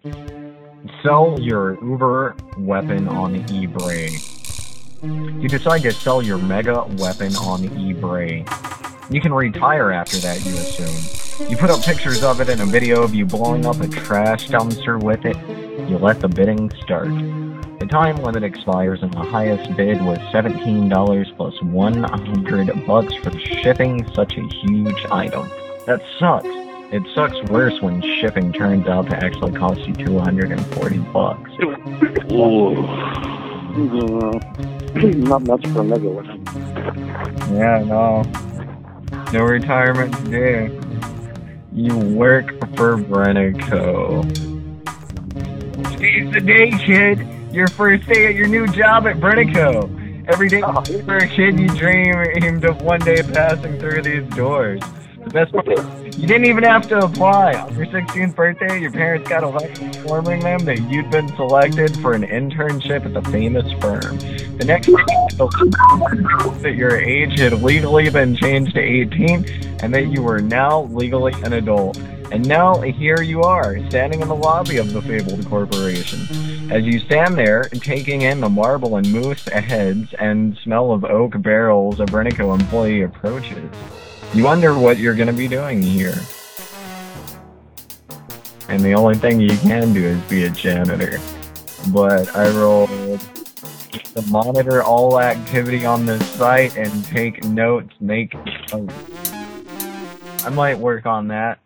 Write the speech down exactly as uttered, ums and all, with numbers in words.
Sell your Uber weapon on eBay. You decide to sell your mega weapon on eBay. You can retire after that, you assume. You put up pictures of it and a video of you blowing up a trash dumpster with it. You let the bidding start. The time limit expires and the highest bid was seventeen dollars plus one hundred bucks for shipping such a huge item. That sucks. It sucks worse when shipping turns out to actually cost you two hundred forty bucks. Not much for a mega weapon. Yeah, no. No retirement today. You work for Brenico. Today's the day, kid. Your first day at your new job at Brenico. Every day for a kid you dreamed of one day passing through these doors. The best part, you didn't even have to apply. On your sixteenth birthday, your parents got a letter informing them that you'd been selected for an internship at the famous firm. The next day, that your age had legally been changed to eighteen, and that you were now legally an adult. And now, here you are, standing in the lobby of the fabled corporation. As you stand there, taking in the marble and moose heads and smell of oak barrels, a Brenico employee approaches. You wonder what you're going to be doing here. And the only thing you can do is be a janitor. But I rolled to monitor all activity on this site and take notes, make notes. I might work on that.